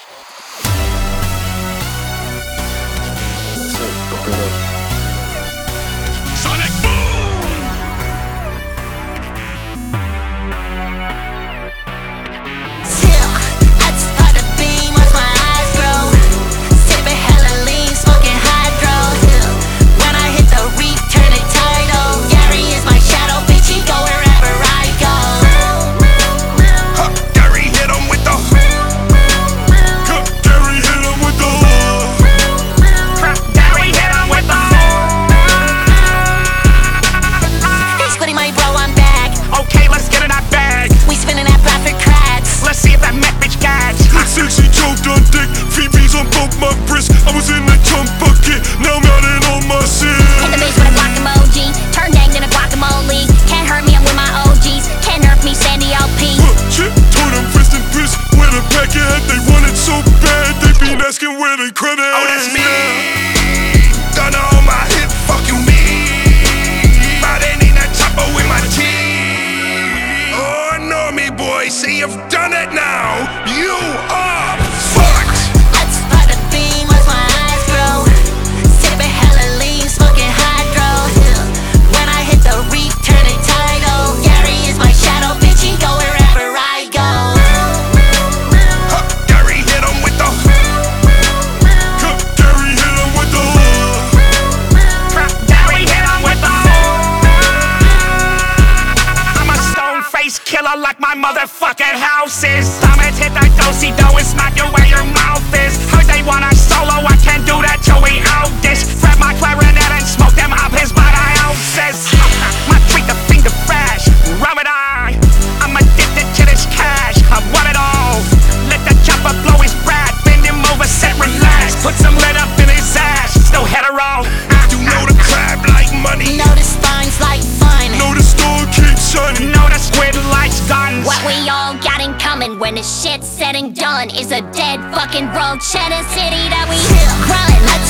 Sonic Boom! Till I just pop the beam, watch my eyes grow. Sipping hella lean, smoking hydro. When I hit the reef, turn it tidal. Gary is my shadow, bitch, he go wherever I go. Gary hit him with the Gary hit him with the Gary hit him with the He's quitting my bro, I'm back. Okay, let's get in that bag. We spinning that profit cracks. Let's see if that Mac bitch gags. Sexy choked on dick, VVs on both my wrists. I was in the jump bucket, now I'm out in all my Hit sin. the base with a block emoji. Turn dang in a guacamole. Can't hurt me, I'm with my OGs. Can't nerf me, Sandy LP. Shit, told them rest in peace. Where the packet had, they want it so bad. They been asking where the credit. Oh, that's me. Gunna on my hip, fuck you me. Riding in that chopper with my team. Oh, I know me, boy. See, you've done it now. You are fucked. I just pop the beam, watch my eyes grow. Sipping hella lean, smoking hydro. When I hit the reef, turn it tidal. Gary is my shadow, bitch, he go wherever I go. Gary hit him with the Gary hit him with the Gary hit him with the I'm a stone-faced killer like my motherfucking house is. Diamonds hit that do-si-do and smack you where your mouth is. Heard they want a solo, I can't do that till we out this. Grab my clarinet and smoke them up his by the ounces. My treat the finger fresh, rub it on. I'm addicted to this cash, I want it all. Let the chopper blow his brat, bend him over, set relax. Put some lead up in his ass, still hetero. You know the crab like money, Know the spines like fun. know the store keeps shining. know the squid likes guns. What we all got in common when the shit's said and done is a dead fucking road. Cheddar City that we run. Let's